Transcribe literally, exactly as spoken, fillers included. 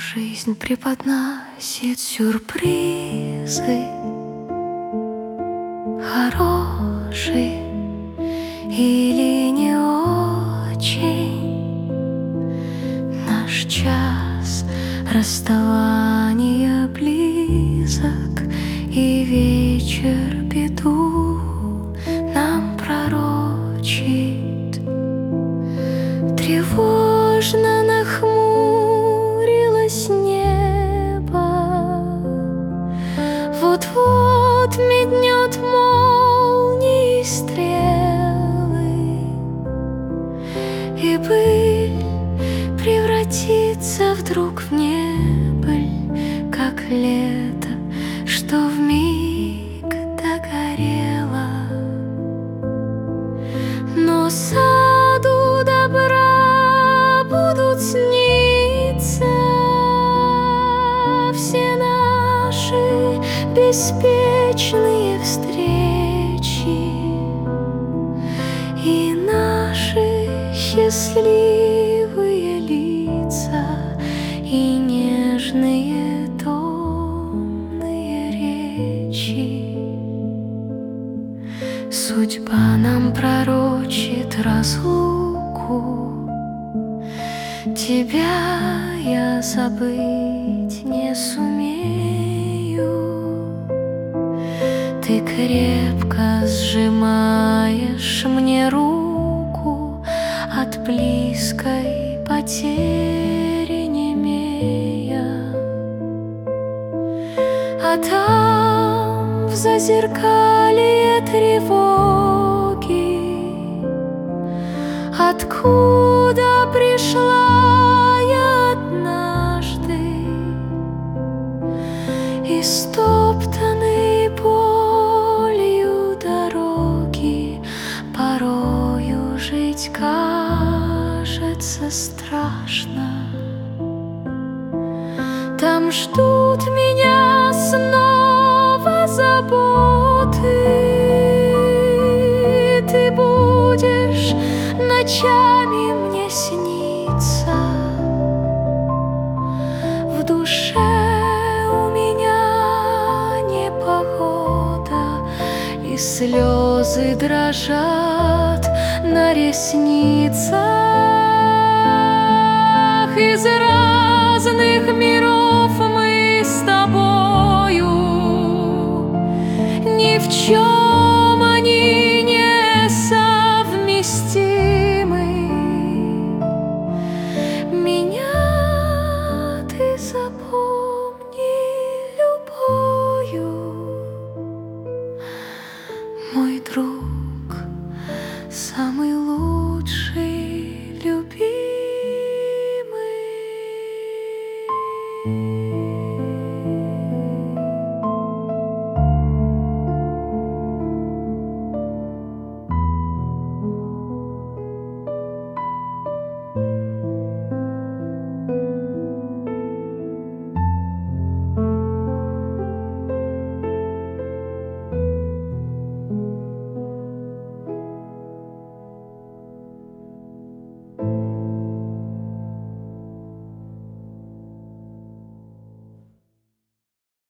Жизнь преподносит сюрпризы, хорошие или не очень. Наш час расставания близок, и вечер беду нам пророчит. Тревожно нахмурилось небо, вот-вот метнет молнии стрелы, и быль превратится вдруг в небыль, как лето, что вмиг догорело. Но саду добра будут сниться все наши беспечные встречи и наши счастливые лица и нежные томные речи. Судьба нам пророчит разлуку, тебя я забыть не сумею. Ты крепко сжимаешь мне руку, от близкой потери немея. А там в зазеркалье тревоги, откуда пришла я однажды, истоптанные болью дороги, порою жить кажется страшно. Там ждут меня снова заботы, ты будешь ночами мне сниться. В душе у меня непогода, и слезы дрожат на ресницах. Из разных миров